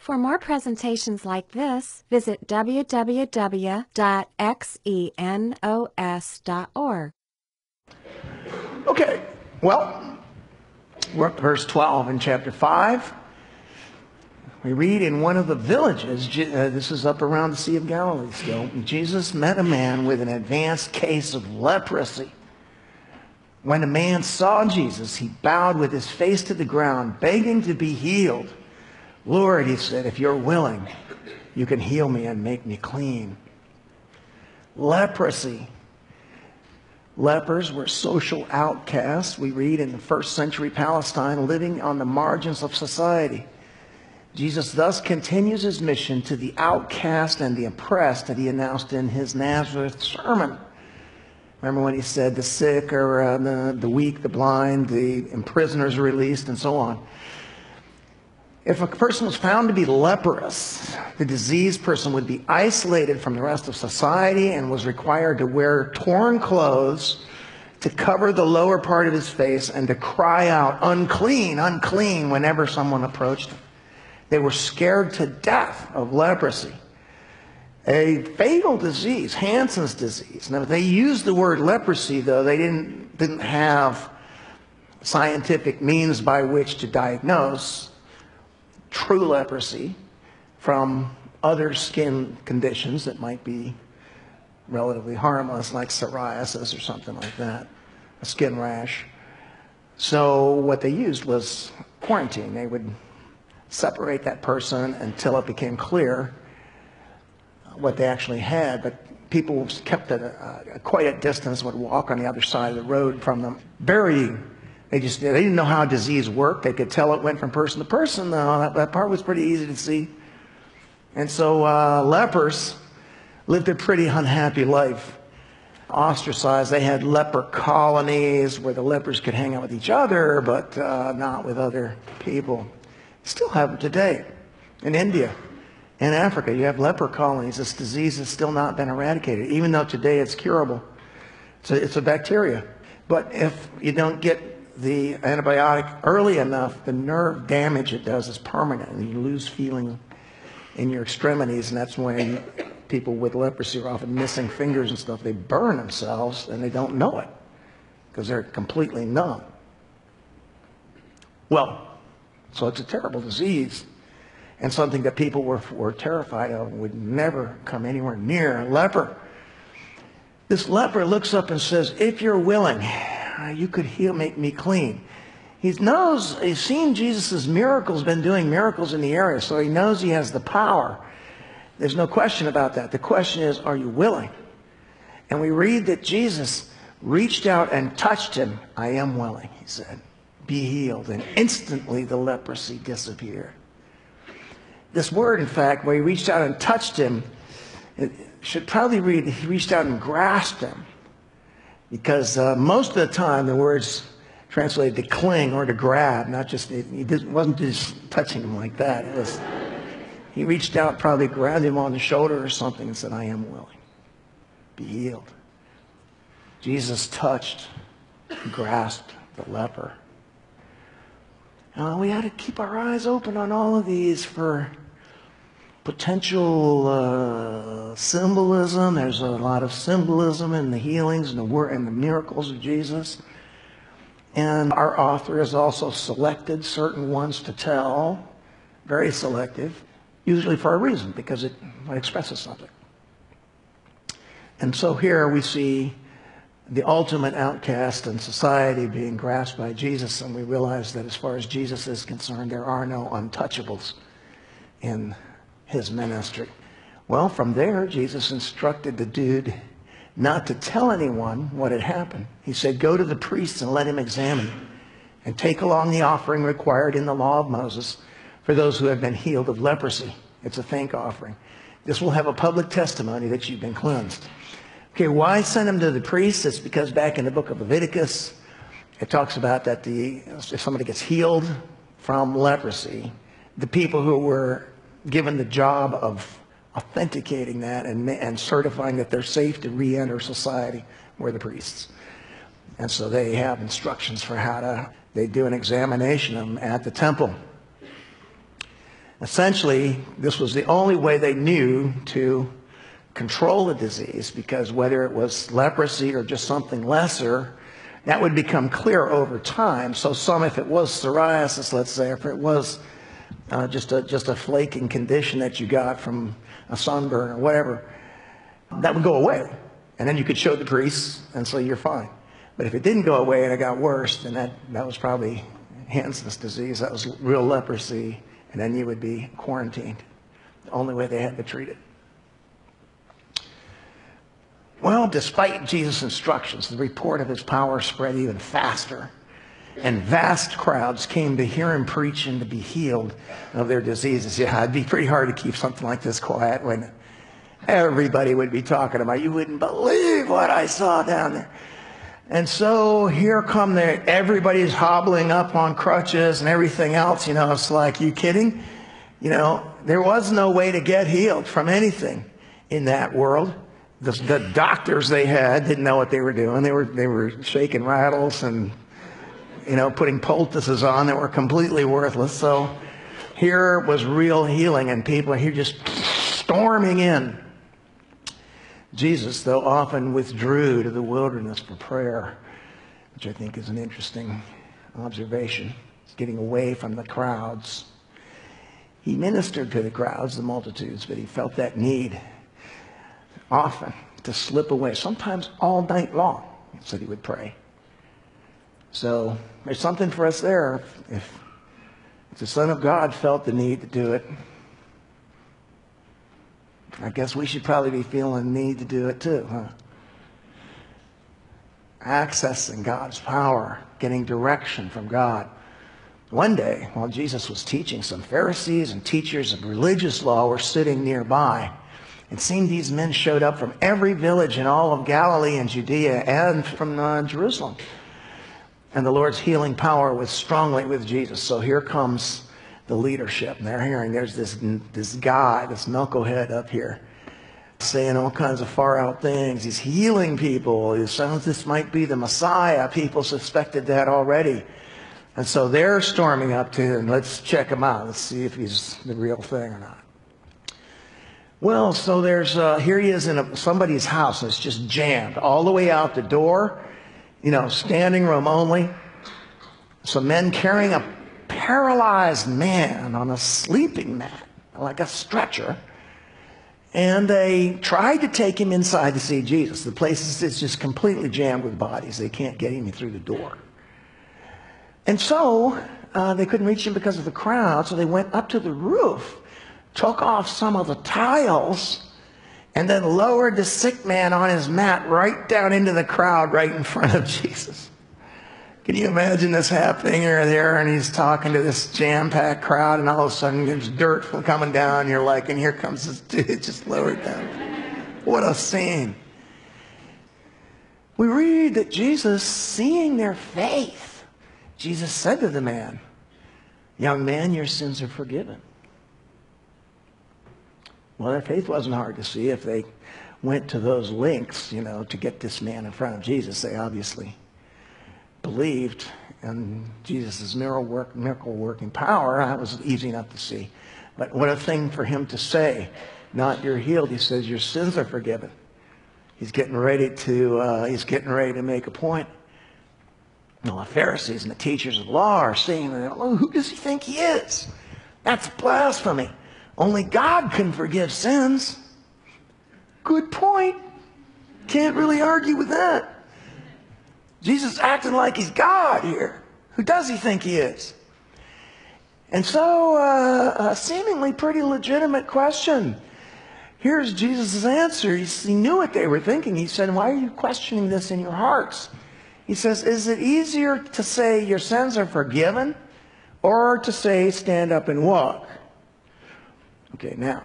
For more presentations like this, visit www.xenos.org. Okay, well, we're at verse 12 in chapter 5. We read in one of the villages, this is up around the Sea of Galilee still, Jesus met a man with an advanced case of leprosy. When the man saw Jesus, he bowed with his face to the ground, begging to be healed. Lord, he said, if you're willing, you can heal me and make me clean. Leprosy. Lepers were social outcasts, we read, in the first century Palestine, living on the margins of society. Jesus thus continues his mission to the outcast and the oppressed that he announced in his Nazareth sermon. Remember when he said the sick or the weak, the blind, the prisoners are released, and so on. If a person was found to be leprous, the diseased person would be isolated from the rest of society and was required to wear torn clothes to cover the lower part of his face and to cry out, unclean, unclean, whenever someone approached him. They were scared to death of leprosy. A fatal disease, Hansen's disease. Now, they used the word leprosy, though they didn't have scientific means by which to diagnose true leprosy from other skin conditions that might be relatively harmless, like psoriasis or something like that, a skin rash. So what they used was quarantine. They would separate that person until it became clear what they actually had, but people kept at quite a distance, would walk on the other side of the road from them. They didn't know how disease worked. They could tell it went from person to person, though. That part was pretty easy to see. And so lepers lived a pretty unhappy life. Ostracized. They had leper colonies where the lepers could hang out with each other, but not with other people. Still have them today in India. In Africa, you have leper colonies. This disease has still not been eradicated, even though today it's curable. So it's a bacteria. But if you don't get the antibiotic early enough, the nerve damage it does is permanent, and you lose feeling in your extremities, and that's when people with leprosy are often missing fingers and stuff. They burn themselves, and they don't know it because they're completely numb. Well, so it's a terrible disease. And something that people were terrified of, would never come anywhere near. A leper. This leper looks up and says, if you're willing, you could make me clean. He's seen Jesus' miracles, been doing miracles in the area, so he knows he has the power. There's no question about that. The question is, are you willing? And we read that Jesus reached out and touched him. I am willing, he said. Be healed. And instantly the leprosy disappeared. This word, in fact, where he reached out and touched him, it should probably read, he reached out and grasped him. Because most of the time, the word's translated to cling or to grab, not just, wasn't just touching him like that. He reached out, probably grabbed him on the shoulder or something and said, I am willing. Be healed. Jesus touched, grasped the leper. We had to keep our eyes open on all of these for potential symbolism. There's a lot of symbolism in the healings and the miracles of Jesus. And our author has also selected certain ones to tell, very selective, usually for a reason, because it expresses something. And so here we see the ultimate outcast in society being grasped by Jesus, and we realize that as far as Jesus is concerned, there are no untouchables in his ministry. Well, from there, Jesus instructed the dude not to tell anyone what had happened. He said, go to the priests and let him examine you, and take along the offering required in the law of Moses for those who have been healed of leprosy. It's a thank offering. This will have a public testimony that you've been cleansed. Okay, why send him to the priests? It's because back in the book of Leviticus, it talks about that if somebody gets healed from leprosy, the people who were given the job of authenticating that and certifying that they're safe to re-enter society were the priests. And so they have instructions for they do an examination of them at the temple. Essentially, this was the only way they knew to control the disease, because whether it was leprosy or just something lesser, that would become clear over time. So if it was psoriasis, let's say, if it was just a flaking condition that you got from a sunburn or whatever, that would go away. And then you could show the priests and say you're fine. But if it didn't go away and it got worse, then that was probably Hansen's disease. That was real leprosy. And then you would be quarantined. The only way they had to treat it. Well, despite Jesus' instructions, the report of his power spread even faster. And vast crowds came to hear him preach and to be healed of their diseases. Yeah, it'd be pretty hard to keep something like this quiet when everybody would be talking about it. You wouldn't believe what I saw down there. And so here come everybody's hobbling up on crutches and everything else. It's like, you kidding? There was no way to get healed from anything in that world. The doctors they had didn't know what they were doing. They were shaking rattles and, putting poultices on that were completely worthless. So here was real healing, and people are here just storming in. Jesus, though, often withdrew to the wilderness for prayer, which I think is an interesting observation. He's getting away from the crowds. He ministered to the crowds, the multitudes, but he felt that need often to slip away, sometimes all night long. He said he would pray. So there's something for us there. If the Son of God felt the need to do it, I guess we should probably be feeling the need to do it too, huh? Accessing God's power, getting direction from God. One day, while Jesus was teaching, some Pharisees and teachers of religious law were sitting nearby. It seemed these men showed up from every village in all of Galilee and Judea and from Jerusalem. And the Lord's healing power was strongly with Jesus. So here comes the leadership. And they're hearing there's this guy, this knucklehead up here, saying all kinds of far out things. He's healing people. He sounds this might be the Messiah. People suspected that already. And so they're storming up to him. Let's check him out. Let's see if he's the real thing or not. Well, so here he is in somebody's house, and it's just jammed all the way out the door, standing room only. Some men carrying a paralyzed man on a sleeping mat, like a stretcher. And they tried to take him inside to see Jesus. The place is just completely jammed with bodies. They can't get him through the door. And so they couldn't reach him because of the crowd, so they went up to the roof, took off some of the tiles, and then lowered the sick man on his mat right down into the crowd right in front of Jesus. Can you imagine this happening? You're there, and he's talking to this jam-packed crowd, and all of a sudden there's dirt coming down. You're like, and here comes this dude just lowered down. What a scene. We read that Jesus, seeing their faith, Jesus said to the man, "Young man, your sins are forgiven." Well, their faith wasn't hard to see. If they went to those lengths, to get this man in front of Jesus, they obviously believed in Jesus' miracle-working power. That was easy enough to see. But what a thing for him to say, not you're healed. He says your sins are forgiven. He's getting ready to make a point. Well, the Pharisees and the teachers of the law are saying, "Oh, who does he think he is? That's blasphemy. Only God can forgive sins." Good point. Can't really argue with that. Jesus acting like he's God here. Who does he think he is? And so, a seemingly pretty legitimate question. Here's Jesus' answer. He knew what they were thinking. He said, "Why are you questioning this in your hearts?" He says, "Is it easier to say your sins are forgiven, or to say stand up and walk?" Okay, now,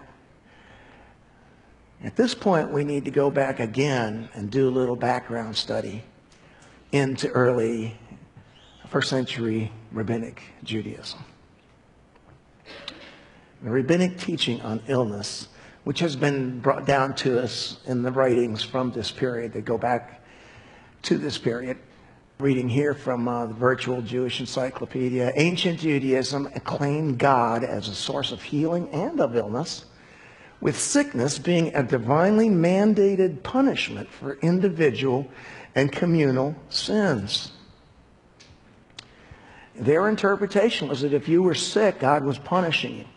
at this point, we need to go back again and do a little background study into early first century rabbinic Judaism. The rabbinic teaching on illness, which has been brought down to us in the writings from this period that go back to this period, Reading here from the Virtual Jewish Encyclopedia, ancient Judaism acclaimed God as a source of healing and of illness, with sickness being a divinely mandated punishment for individual and communal sins. Their interpretation was that if you were sick, God was punishing you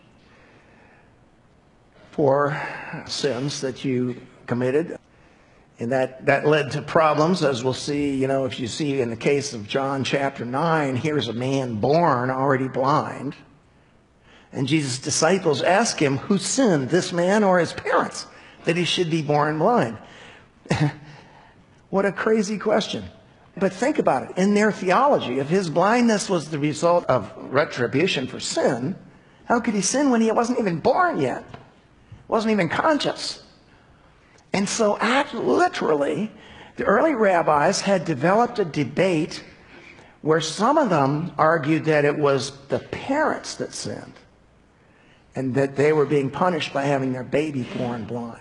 for sins that you committed. And that led to problems, as we'll see, if you see in the case of John chapter 9, here's a man born already blind. And Jesus' disciples ask him, who sinned, this man or his parents, that he should be born blind? What a crazy question. But think about it. In their theology, if his blindness was the result of retribution for sin, how could he sin when he wasn't even born yet? Wasn't even conscious. And so literally, the early rabbis had developed a debate where some of them argued that it was the parents that sinned and that they were being punished by having their baby born blind.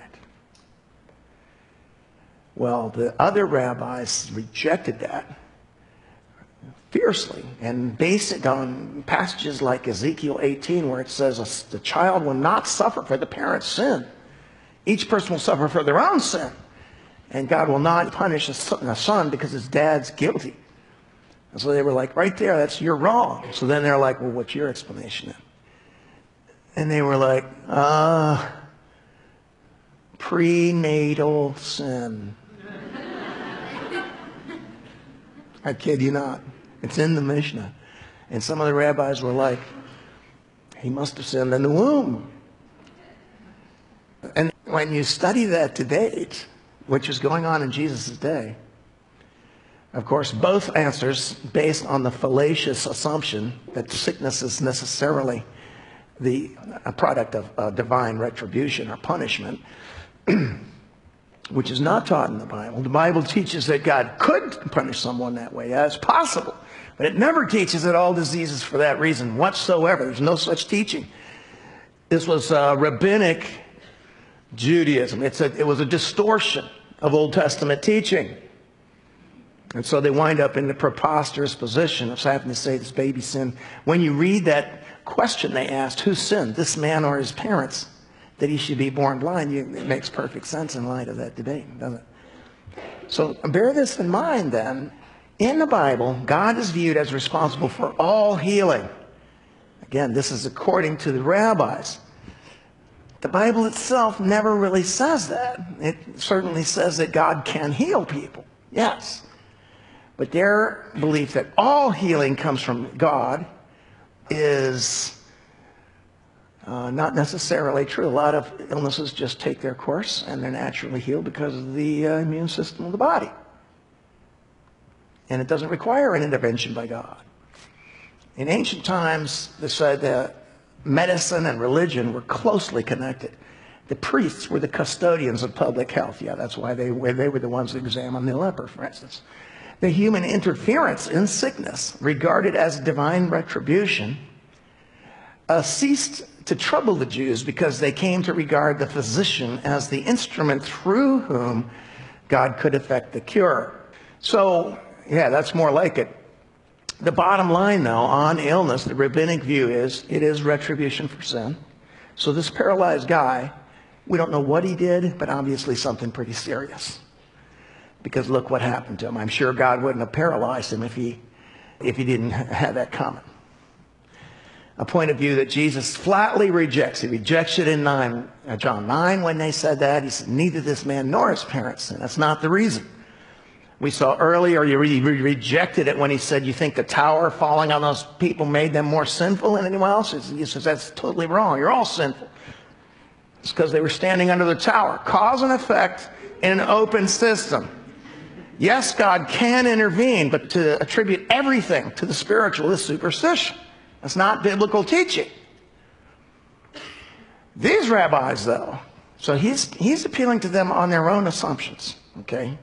Well, the other rabbis rejected that fiercely and based it on passages like Ezekiel 18 where it says the child will not suffer for the parent's sin. Each person will suffer for their own sin. And God will not punish a son because his dad's guilty. And so they were like, right there, you're wrong. So then they're like, well, what's your explanation then? And they were like, prenatal sin. I kid you not. It's in the Mishnah. And some of the rabbis were like, he must have sinned in the womb. And when you study that to date, which is going on in Jesus' day, of course, both answers based on the fallacious assumption that sickness is necessarily a product of divine retribution or punishment, which is not taught in the Bible. The Bible teaches that God could punish someone that way. That's possible. But it never teaches that all diseases for that reason whatsoever. There's no such teaching. This was rabbinic Judaism. It was a distortion of Old Testament teaching. And so they wind up in the preposterous position of having to say this baby sinned. When you read that question they asked, who sinned, this man or his parents, that he should be born blind, it makes perfect sense in light of that debate, doesn't it? So bear this in mind then. In the Bible, God is viewed as responsible for all healing. Again, this is according to the rabbis. The Bible itself never really says that. It certainly says that God can heal people, yes. But their belief that all healing comes from God is not necessarily true. A lot of illnesses just take their course and they're naturally healed because of the immune system of the body. And it doesn't require an intervention by God. In ancient times, they said that medicine and religion were closely connected. The priests were the custodians of public health. Yeah, that's why they were the ones that examined the leper, for instance. The human interference in sickness, regarded as divine retribution, ceased to trouble the Jews because they came to regard the physician as the instrument through whom God could effect the cure. So, yeah, that's more like it. The bottom line, though, on illness, the rabbinic view is it is retribution for sin. So this paralyzed guy, we don't know what he did, but obviously something pretty serious. Because look what happened to him. I'm sure God wouldn't have paralyzed him if he didn't have that coming. A point of view that Jesus flatly rejects. He rejects it in John 9 when they said that. He said, neither this man nor his parents sinned. That's not the reason. We saw earlier, he rejected it when he said, you think the tower falling on those people made them more sinful than anyone else? He says, that's totally wrong. You're all sinful. It's because they were standing under the tower. Cause and effect in an open system. Yes, God can intervene, but to attribute everything to the spiritual is superstition. That's not biblical teaching. These rabbis, though, so he's appealing to them on their own assumptions, okay?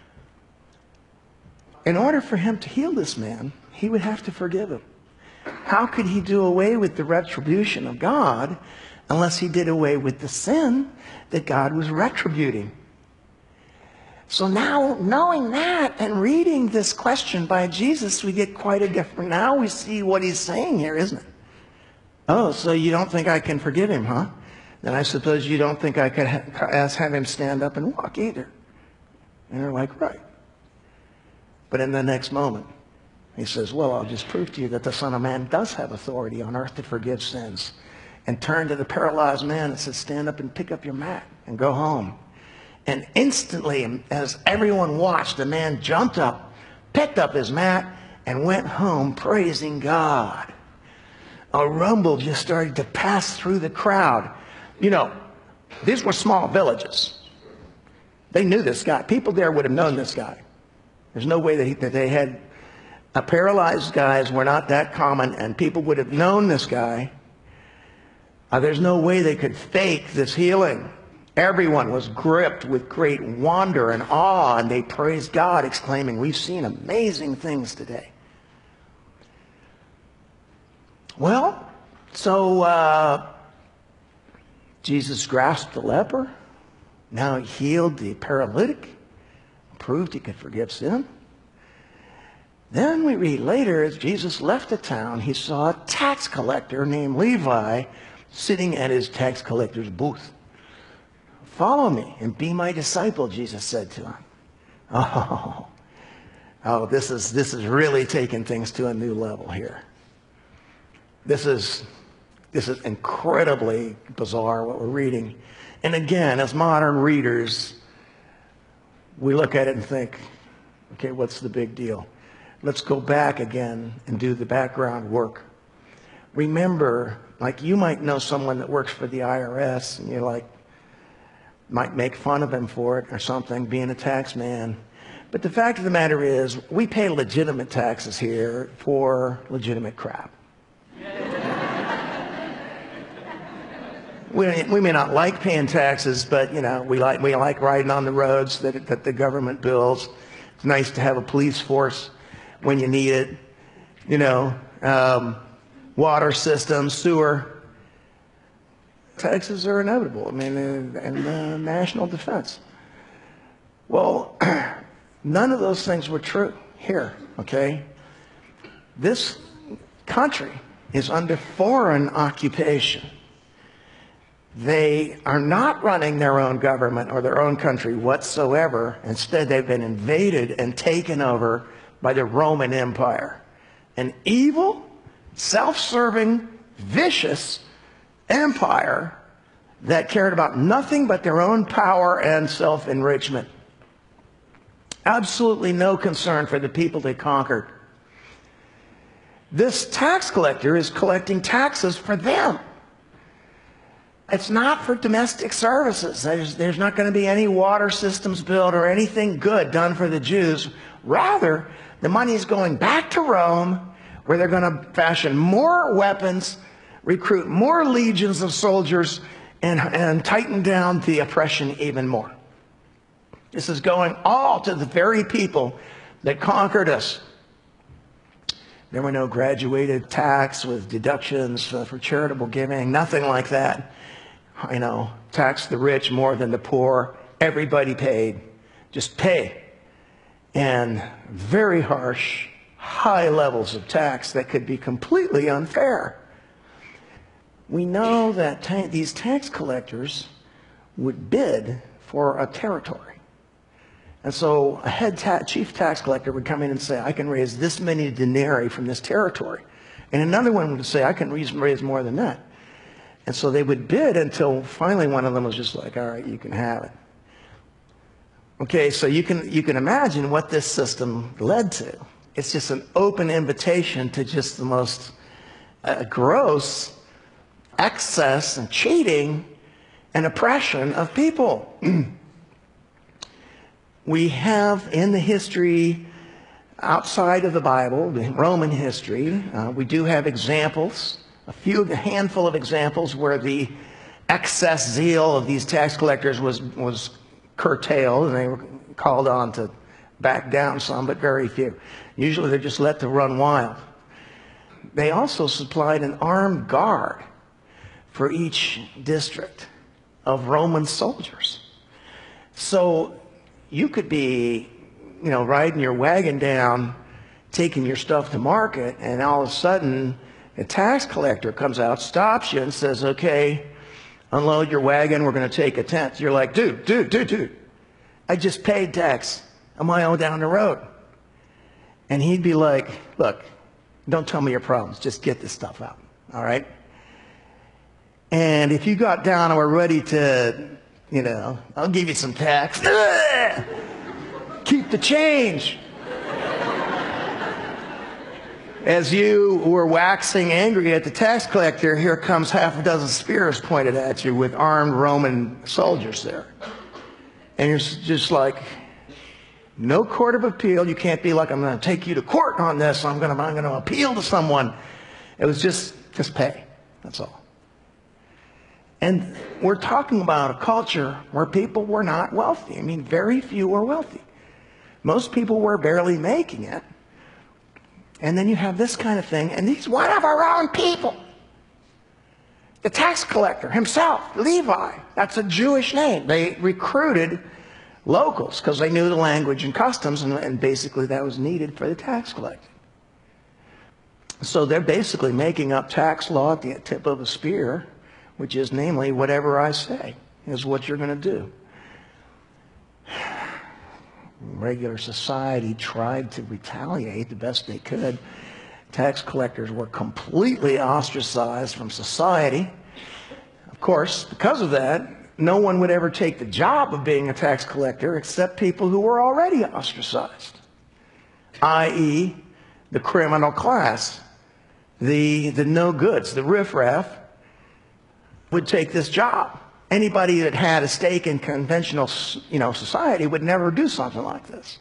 In order for him to heal this man, he would have to forgive him. How could he do away with the retribution of God unless he did away with the sin that God was retributing? So now, knowing that and reading this question by Jesus, we get quite a different, now we see what he's saying here, isn't it? Oh, so you don't think I can forgive him, huh? Then I suppose you don't think I could have him stand up and walk either. And they're like, right. But in the next moment, he says, well, I'll just prove to you that the Son of Man does have authority on earth to forgive sins. And turned to the paralyzed man and said, stand up and pick up your mat and go home. And instantly, as everyone watched, the man jumped up, picked up his mat, and went home praising God. A rumble just started to pass through the crowd. You know, these were small villages. They knew this guy. People there would have known this guy. There's no way that they had paralyzed guys were not that common, and people would have known this guy. There's no way they could fake this healing. Everyone was gripped with great wonder and awe, and they praised God, exclaiming, we've seen amazing things today. Well, so Jesus grasped the leper. Now he healed the paralytic, proved he could forgive sin. Then we read later, as Jesus left the town, he saw a tax collector named Levi sitting at his tax collector's booth. Follow me and be my disciple, Jesus said to him. Oh, this is really taking things to a new level here. This is incredibly bizarre what we're reading. And again, as modern readers, we look at it and think, okay, what's the big deal? Let's go back again and do the background work. Remember, like you might know someone that works for the IRS and you're like, might make fun of him for it or something, being a tax man. But the fact of the matter is, we pay legitimate taxes here for legitimate crap. We may not like paying taxes, but you know, we like riding on the roads that the government builds. It's nice to have a police force when you need it. You know, water systems, sewer. Taxes are inevitable. I mean, and national defense. Well, none of those things were true here, okay? This country is under foreign occupation. They are not running their own government or their own country whatsoever. Instead, they've been invaded and taken over by the Roman Empire. An evil, self-serving, vicious empire that cared about nothing but their own power and self-enrichment. Absolutely no concern for the people they conquered. This tax collector is collecting taxes for them. It's not for domestic services. There's not going to be any water systems built or anything good done for the Jews. Rather, the money is going back to Rome, where they're going to fashion more weapons, recruit more legions of soldiers, and tighten down the oppression even more. This is going all to the very people that conquered us. There were no graduated tax with deductions for charitable giving, nothing like that. You know, tax the rich more than the poor. Everybody paid. Just pay. And very harsh, high levels of tax that could be completely unfair. We know that these tax collectors would bid for a territory. And so a chief tax collector would come in and say, I can raise this many denarii from this territory. And another one would say, I can raise more than that. And so they would bid until finally one of them was just like, all right, you can have it. Okay, so you can imagine what this system led to. It's just an open invitation to just the most gross excess and cheating and oppression of people. We have in the history outside of the Bible, the Roman history, we do have examples, a handful of examples where the excess zeal of these tax collectors was curtailed, and they were called on to back down some, but very few. Usually they're just let to run wild. They also supplied an armed guard for each district of Roman soldiers. So you could be, riding your wagon down, taking your stuff to market, and all of a sudden a tax collector comes out, stops you, and says, okay, unload your wagon, we're going to take a tenth. You're like, dude, I just paid tax a mile down the road. And he'd be like, look, don't tell me your problems, just get this stuff out, all right? And if you got down and were ready to, I'll give you some tax. Keep the change. As you were waxing angry at the tax collector, here comes half a dozen spears pointed at you with armed Roman soldiers there. And you're just like, no court of appeal. You can't be like, I'm going to take you to court on this. I'm going to appeal to someone. It was just pay. That's all. And we're talking about a culture where people were not wealthy. I mean, very few were wealthy. Most people were barely making it. And then you have this kind of thing, and he's one of our own people. The tax collector himself, Levi, that's a Jewish name. They recruited locals because they knew the language and customs, and basically that was needed for the tax collecting. So they're basically making up tax law at the tip of a spear, which is namely, whatever I say is what you're going to do. Regular society tried to retaliate the best they could. Tax collectors were completely ostracized from society. Of course, because of that, no one would ever take the job of being a tax collector except people who were already ostracized, i.e., the criminal class, the no-goods, the riffraff would take this job. Anybody that had a stake in conventional, society would never do something like this.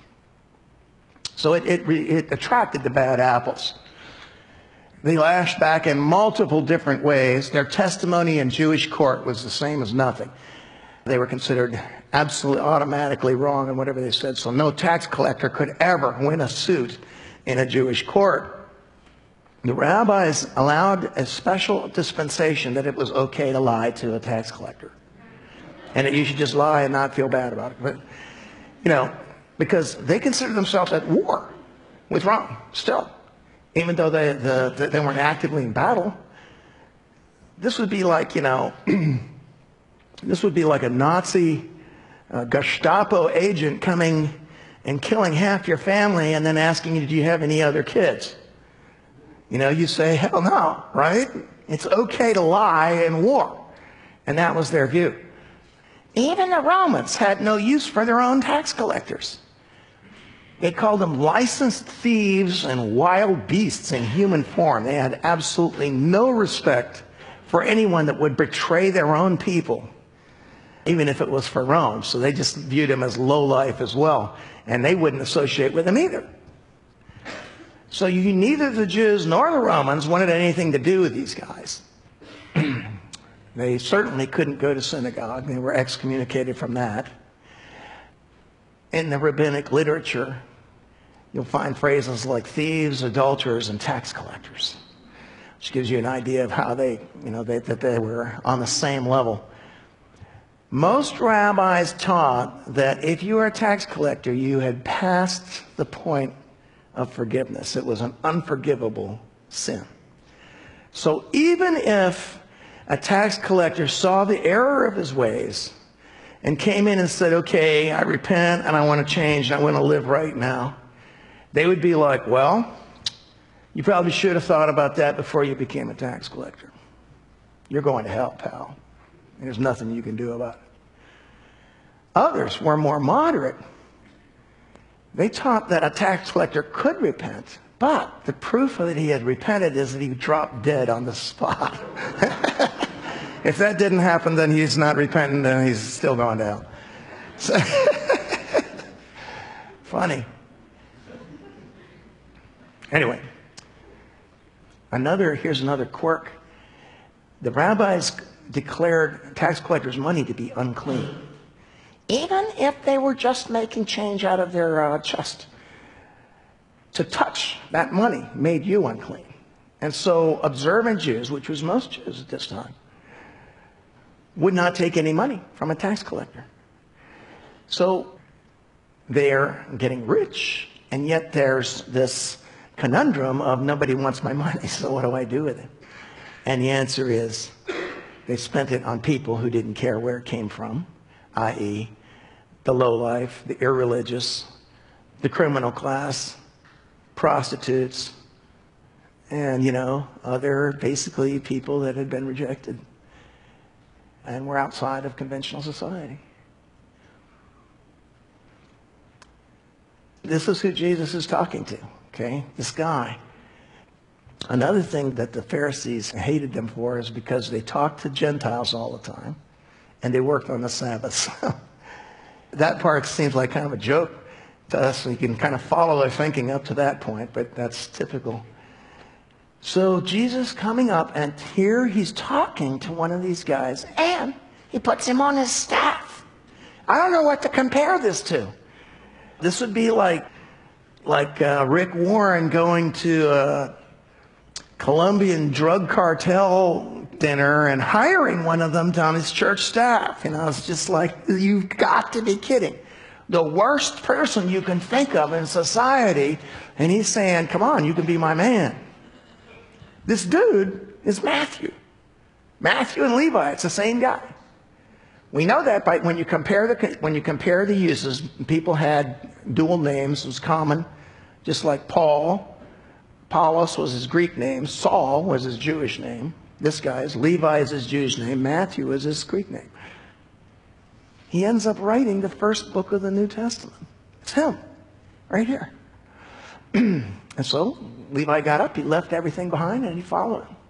So it attracted the bad apples. They lashed back in multiple different ways. Their testimony in Jewish court was the same as nothing. They were considered absolutely automatically wrong in whatever they said. So no tax collector could ever win a suit in a Jewish court. The rabbis allowed a special dispensation that it was okay to lie to a tax collector. And that you should just lie and not feel bad about it. But, because they considered themselves at war with Rome still. Even though they weren't actively in battle. This would be like, this would be like a Nazi Gestapo agent coming and killing half your family and then asking you, do you have any other kids? You say, hell no, right? It's okay to lie in war. And that was their view. Even the Romans had no use for their own tax collectors. They called them licensed thieves and wild beasts in human form. They had absolutely no respect for anyone that would betray their own people, even if it was for Rome. So they just viewed them as lowlife as well. And they wouldn't associate with them either. So neither the Jews nor the Romans wanted anything to do with these guys. They certainly couldn't go to synagogue. They were excommunicated from that. In the rabbinic literature, you'll find phrases like thieves, adulterers, and tax collectors, which gives you an idea of how that they were on the same level. Most rabbis taught that if you were a tax collector, you had passed the point of forgiveness. It was an unforgivable sin. So even if a tax collector saw the error of his ways and came in and said, okay, I repent and I want to change and I want to live right now, they would be like, well, you probably should have thought about that before you became a tax collector. You're going to hell, pal. And there's nothing you can do about it. Others were more moderate. They taught that a tax collector could repent, but the proof that he had repented is that he dropped dead on the spot. If that didn't happen, then he's not repentant, then he's still going to hell. So funny. Anyway, here's another quirk. The rabbis declared tax collectors' money to be unclean, even if they were just making change out of their chest. To touch that money made you unclean. And so observant Jews, which was most Jews at this time, would not take any money from a tax collector. So they're getting rich, and yet there's this conundrum of nobody wants my money, so what do I do with it? And the answer is they spent it on people who didn't care where it came from, i.e., the lowlife, the irreligious, the criminal class, prostitutes, and, other basically people that had been rejected and were outside of conventional society. This is who Jesus is talking to, okay? This guy. Another thing that the Pharisees hated them for is because they talked to Gentiles all the time and they worked on the Sabbath. That part seems like kind of a joke to us. We can kind of follow their thinking up to that point, but that's typical. So Jesus coming up, and here he's talking to one of these guys, and he puts him on his staff. I don't know what to compare this to. This would be like Rick Warren going to a Colombian drug cartel dinner and hiring one of them on his church staff. It's just like, you've got to be kidding. The worst person you can think of in society, and he's saying, come on, you can be my man. This dude is Matthew. Matthew and Levi, it's the same guy. We know that by when you compare the uses, people had dual names. It was common, just like Paul. Apollos was his Greek name. Saul was his Jewish name. This guy's Levi is his Jewish name. Matthew is his Greek name. He ends up writing the first book of the New Testament. It's him, right here. And so Levi got up, he left everything behind, and he followed him.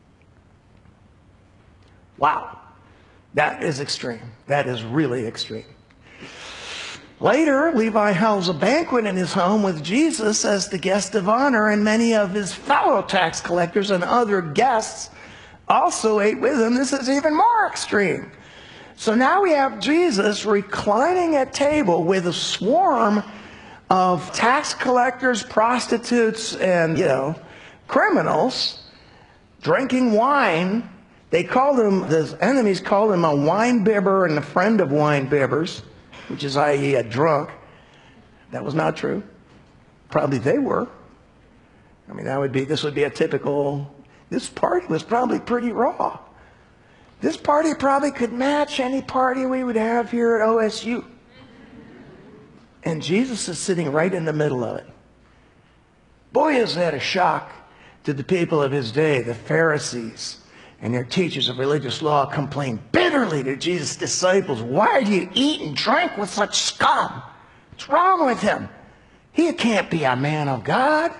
Wow. That is extreme. That is really extreme. Later, Levi holds a banquet in his home with Jesus as the guest of honor, and many of his fellow tax collectors and other guests also ate with him. This is even more extreme. So now we have Jesus reclining at table with a swarm of tax collectors, prostitutes, and, criminals, drinking wine. They called him, the enemies called him a wine bibber and a friend of wine bibbers, which is, i.e., a drunk. That was not true. Probably they were. This would be a typical, this party was probably pretty raw. This party probably could match any party we would have here at OSU. And Jesus is sitting right in the middle of it. Boy, is that a shock to the people of his day. The Pharisees and their teachers of religious law complained bitterly to Jesus' disciples. Why do you eat and drink with such scum? What's wrong with him? He can't be a man of God.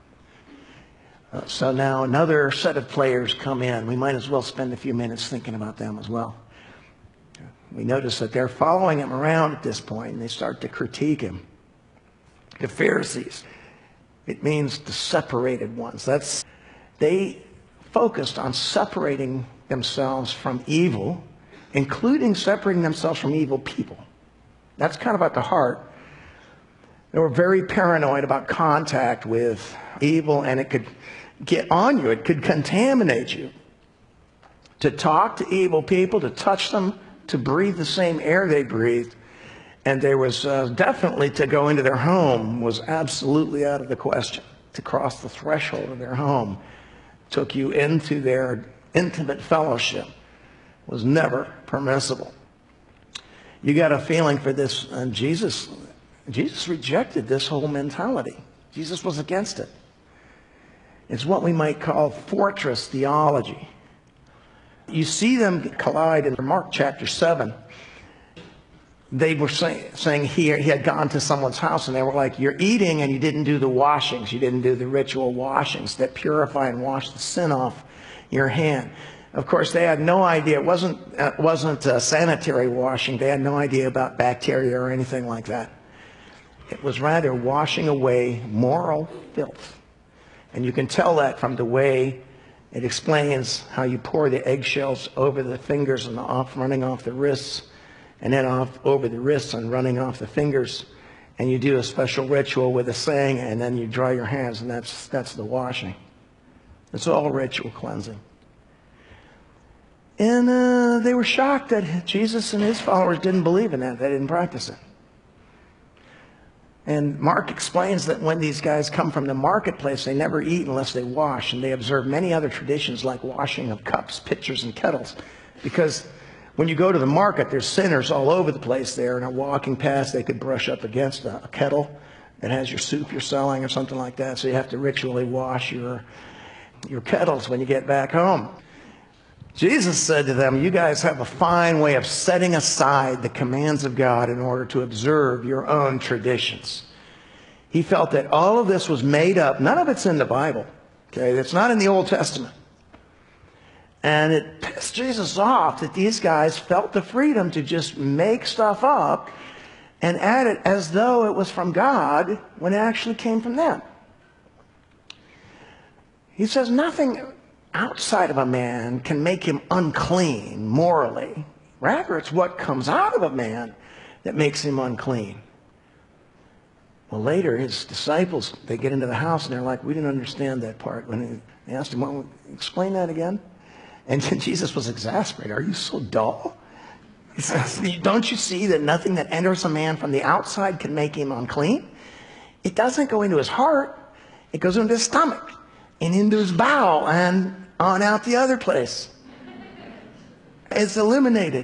So now another set of players come in. We might as well spend a few minutes thinking about them as well. We notice that they're following him around at this point, and they start to critique him. The Pharisees, it means the separated ones. They focused on separating themselves from evil, including separating themselves from evil people. That's kind of at the heart. They were very paranoid about contact with evil, and it could get on you. It could contaminate you. To talk to evil people, to touch them, to breathe the same air they breathed, and there was definitely to go into their home was absolutely out of the question. To cross the threshold of their home took you into their intimate fellowship was never permissible. You got a feeling for this, and Jesus rejected this whole mentality. Jesus was against it. It's what we might call fortress theology. You see them collide in Mark chapter 7. They were saying he had gone to someone's house, and they were like, you're eating and you didn't do the washings. You didn't do the ritual washings that purify and wash the sin off your hand. Of course, they had no idea. It wasn't a sanitary washing. They had no idea about bacteria or anything like that. It was rather washing away moral filth. And you can tell that from the way it explains how you pour the eggshells over the fingers and running off the wrists, and then over the wrists and running off the fingers. And you do a special ritual with a saying, and then you dry your hands, and that's the washing. It's all ritual cleansing. And they were shocked that Jesus and his followers didn't believe in that. They didn't practice it. And Mark explains that when these guys come from the marketplace, they never eat unless they wash. And they observe many other traditions like washing of cups, pitchers, and kettles. Because when you go to the market, there's sinners all over the place there. And walking past, they could brush up against a kettle that has your soup you're selling or something like that. So you have to ritually wash your kettles when you get back home. Jesus said to them, you guys have a fine way of setting aside the commands of God in order to observe your own traditions. He felt that all of this was made up. None of it's in the Bible. Okay, it's not in the Old Testament. And it pissed Jesus off that these guys felt the freedom to just make stuff up and add it as though it was from God when it actually came from them. He says nothing outside of a man can make him unclean morally. Rather, it's what comes out of a man that makes him unclean. Well, later, his disciples, they get into the house and they're like, we didn't understand that part. When they asked him, well, explain that again? And Jesus was exasperated. Are you so dull? He says, don't you see that nothing that enters a man from the outside can make him unclean? It doesn't go into his heart. It goes into his stomach and into his bowel and on out the other place. It's eliminated.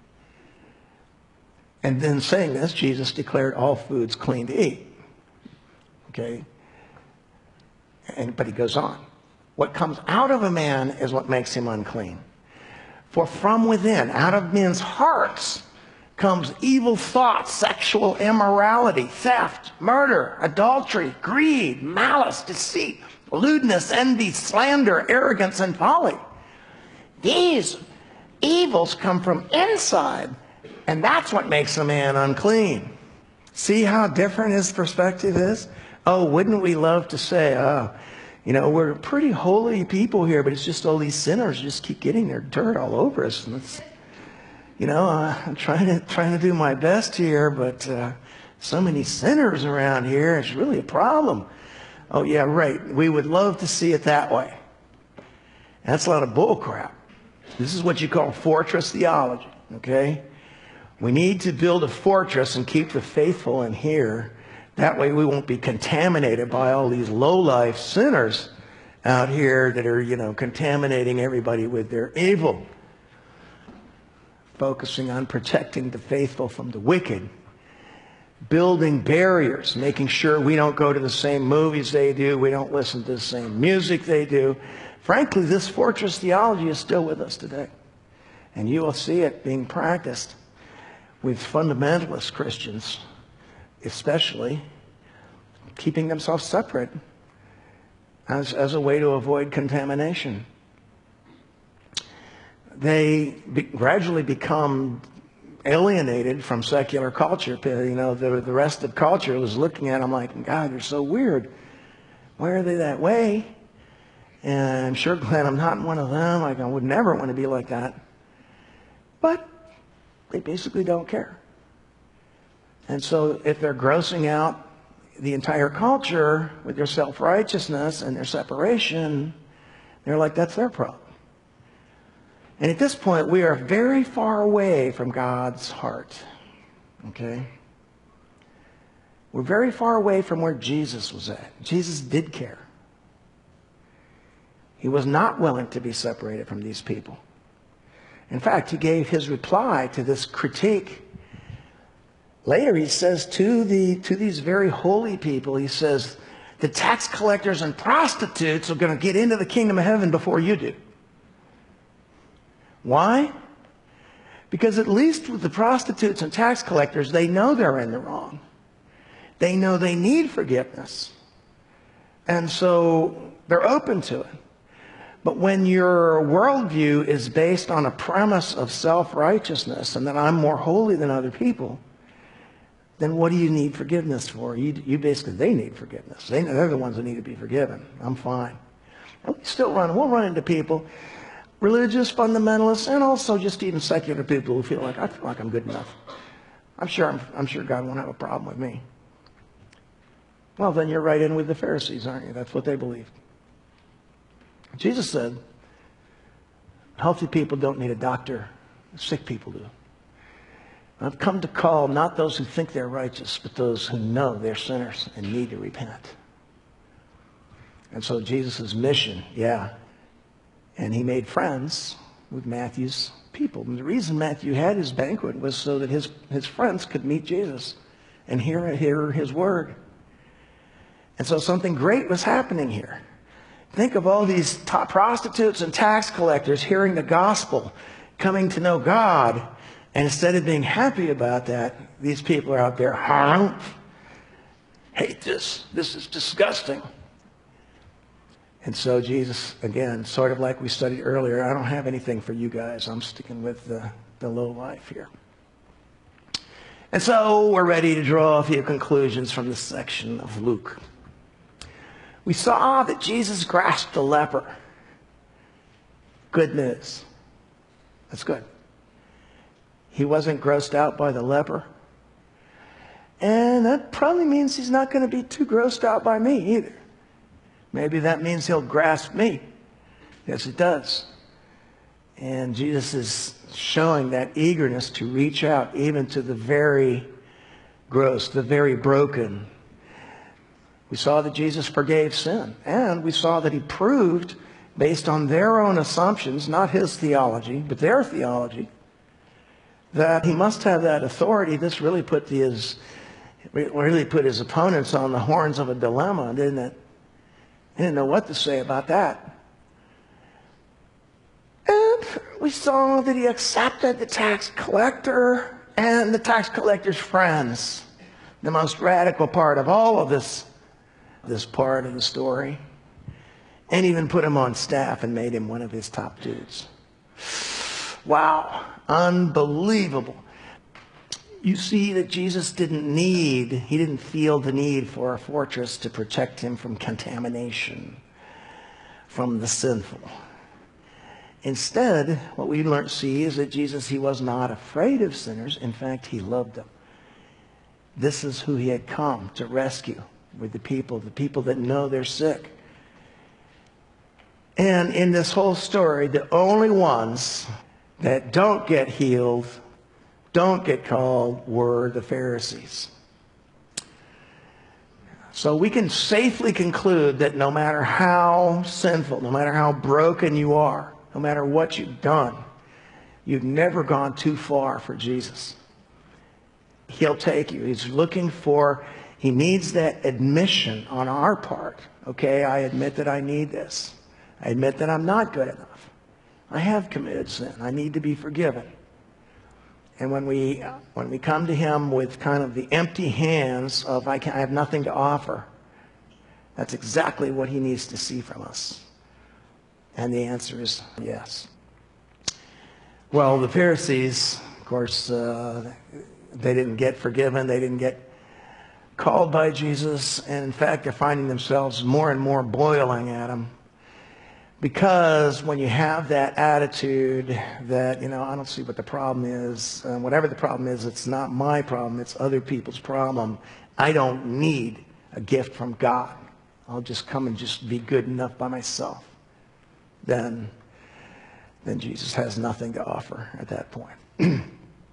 And then saying this, Jesus declared all foods clean to eat. Okay? But he goes on. What comes out of a man is what makes him unclean. For from within, out of men's hearts, comes evil thoughts, sexual immorality, theft, murder, adultery, greed, malice, deceit, lewdness, envy, slander, arrogance, and folly. These evils come from inside, and that's what makes a man unclean. See how different his perspective is? Oh, wouldn't we love to say, we're pretty holy people here, but it's just all these sinners just keep getting their dirt all over us. And it's, I'm trying to do my best here, but so many sinners around here, it's really a problem. Oh, yeah, right. We would love to see it that way. That's a lot of bull crap. This is what you call fortress theology, okay? We need to build a fortress and keep the faithful in here. That way we won't be contaminated by all these low-life sinners out here that are, contaminating everybody with their evil. Focusing on protecting the faithful from the wicked. Building barriers, making sure we don't go to the same movies they do, we don't listen to the same music they do. Frankly, this fortress theology is still with us today. And you will see it being practiced with fundamentalist Christians, especially keeping themselves separate as a way to avoid contamination. They gradually become alienated from secular culture. The rest of culture was looking at them like, God, they're so weird. Why are they that way? And I'm sure glad I'm not one of them. Like, I would never want to be like that. But they basically don't care. And so if they're grossing out the entire culture with their self-righteousness and their separation, they're like, that's their problem. And at this point, we are very far away from God's heart. Okay? We're very far away from where Jesus was at. Jesus did care. He was not willing to be separated from these people. In fact, he gave his reply to this critique. Later, he says to these very holy people, he says, the tax collectors and prostitutes are going to get into the kingdom of heaven before you do. Why? Because at least with the prostitutes and tax collectors, they know they're in the wrong. They know they need forgiveness. And so they're open to it. But when your worldview is based on a premise of self-righteousness and that I'm more holy than other people, then what do you need forgiveness for? You basically, they need forgiveness. They're the ones that need to be forgiven. I'm fine. And we'll run into people, religious fundamentalists, and also just even secular people who feel like, I feel like I'm good enough. I'm sure God won't have a problem with me. Well, then you're right in with the Pharisees, aren't you? That's what they believed. Jesus said, healthy people don't need a doctor. Sick people do. I've come to call not those who think they're righteous, but those who know they're sinners and need to repent. And so Jesus' mission, and he made friends with Matthew's people. And the reason Matthew had his banquet was so that his friends could meet Jesus and hear his word. And so something great was happening here. Think of all these top prostitutes and tax collectors hearing the gospel, coming to know God. And instead of being happy about that, these people are out there, hate this. This is disgusting. And so Jesus, again, sort of like we studied earlier, I don't have anything for you guys. I'm sticking with the low life here. And so we're ready to draw a few conclusions from this section of Luke. We saw that Jesus grasped the leper. Good news. That's good. He wasn't grossed out by the leper. And that probably means he's not going to be too grossed out by me either. Maybe that means he'll grasp me. Yes, it does. And Jesus is showing that eagerness to reach out even to the very gross, the very broken. We saw that Jesus forgave sin. And we saw that he proved, based on their own assumptions, not his theology, but their theology, that he must have that authority. This really put his opponents on the horns of a dilemma, didn't it? They didn't know what to say about that. And we saw that he accepted the tax collector and the tax collector's friends. The most radical part of all of this part of the story. And even put him on staff and made him one of his top dudes. Wow. Unbelievable. You see that Jesus he didn't feel the need for a fortress to protect him from contamination, from the sinful. Instead, what we see is that Jesus, he was not afraid of sinners. In fact, he loved them. This is who he had come to rescue, with the people that know they're sick. And in this whole story, the only ones that don't get healed, don't get called, were the Pharisees. So we can safely conclude that no matter how sinful, no matter how broken you are, no matter what you've done, you've never gone too far for Jesus. He'll take you. He needs that admission on our part. Okay, I admit that I need this. I admit that I'm not good enough. I have committed sin. I need to be forgiven. And when we come to him with kind of the empty hands of I have nothing to offer, that's exactly what he needs to see from us. And the answer is yes. Well, the Pharisees, of course, they didn't get forgiven. They didn't get called by Jesus. And in fact, they're finding themselves more and more boiling at him. Because when you have that attitude that, I don't see what the problem is. Whatever the problem is, it's not my problem. It's other people's problem. I don't need a gift from God. I'll just come and just be good enough by myself. Then Jesus has nothing to offer at that point.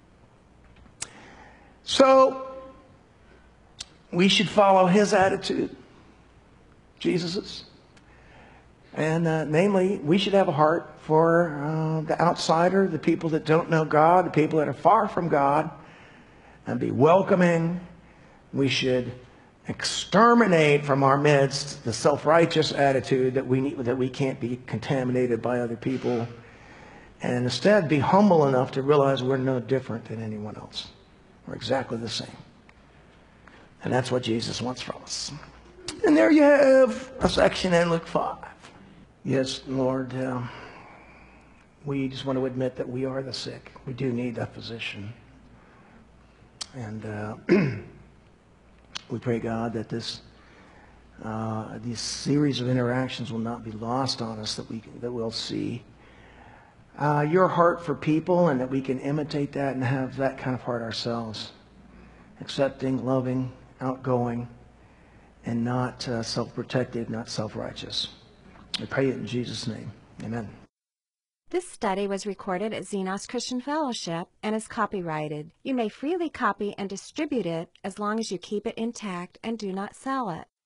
So we should follow his attitude, Jesus's. And namely, we should have a heart for the outsider, the people that don't know God, the people that are far from God, and be welcoming. We should exterminate from our midst the self-righteous attitude that we can't be contaminated by other people, and instead be humble enough to realize we're no different than anyone else. We're exactly the same. And that's what Jesus wants from us. And there you have a section in Luke 5. Yes, Lord, we just want to admit that we are the sick. We do need a physician. And we pray, God, that these series of interactions will not be lost on us, that we'll see your heart for people, and that we can imitate that and have that kind of heart ourselves. Accepting, loving, outgoing, and not self-protective, not self-righteous. I pray it in Jesus' name. Amen. This study was recorded at Xenos Christian Fellowship and is copyrighted. You may freely copy and distribute it as long as you keep it intact and do not sell it.